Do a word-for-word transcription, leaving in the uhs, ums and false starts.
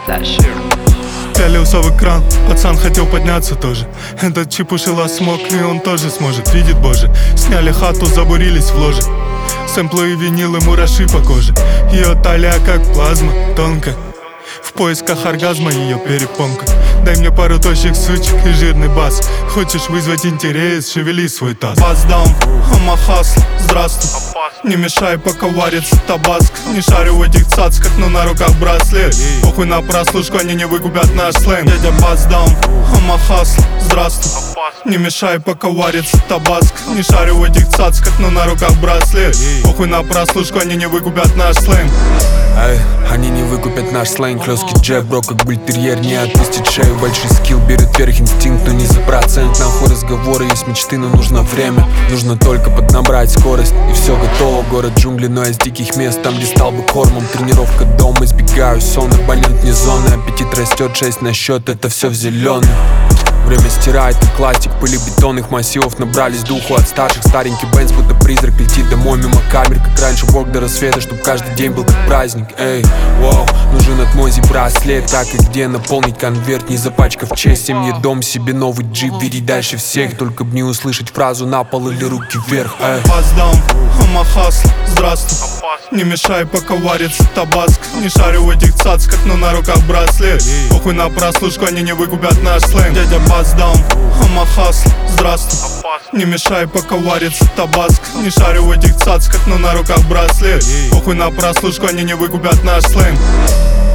Пялился в экран, пацан хотел подняться тоже. Этот чепушила смог, и он тоже сможет, видит боже. Сняли хату, забурились в ложе. Сэмплы и винилы, мураши по коже. Ее талия как плазма, тонкая. В поисках оргазма ее перепонка. Дай мне пару тощих сучек и жирный бас. Хочешь вызвать интерес, шевели свой таз. Бас даун, ама хасл, здравствуй. Не мешай, пока варится табаск. Не шарю в этих цацках, но на руках браслет. Похуй на прослушку, они не выкупят наш сленг. Дядя бас даун, ама хасл, здравствуй. Не мешай, пока варится табаск. Не шарю в этих цацках, но на руках браслет. Похуй на прослушку, они не выкупят наш сленг. Эй, они не выкупят наш сленг. Хлёсткий джеб, бро, как бультерьер, не отпустит шею. Большой скилл, берет вверх инстинкт, но не за процент. Нахуй разговоры, есть мечты, но нужно время. Нужно только поднабрать скорость, и все готово. Город джунглей, но я с диких мест, там где стал бы кормом. Тренировка дома, избегаю сон, абонент не зоны. Аппетит растет, шесть на счет, это все в зеленый. Время стирает и классик, пыли бетонных массивов набрались духу от старших. Старенький Бенц, будто призрак, летит домой мимо камер. Как раньше, бог до рассвета, чтоб каждый день был как праздник. Эй, воу, нужен от Мози браслет. Так и где наполнить конверт, не запачкав честь. Семье дом, себе новый джип, веди дальше всех. Только б не услышать фразу на пол или руки вверх. Эй, бас даун, ама хасл, здравствуй. Не мешай, пока варится табаск. Не шарю в этих цацках, но на руках браслет. Похуй на прослушку, они не выкупят наш сленг. Дядя бас даун, ама хасл, здравствуй. Не мешай, пока варится табаск. Не шарю в этих цацках, но на руках браслет. Похуй на прослушку, они не выкупят наш сленг.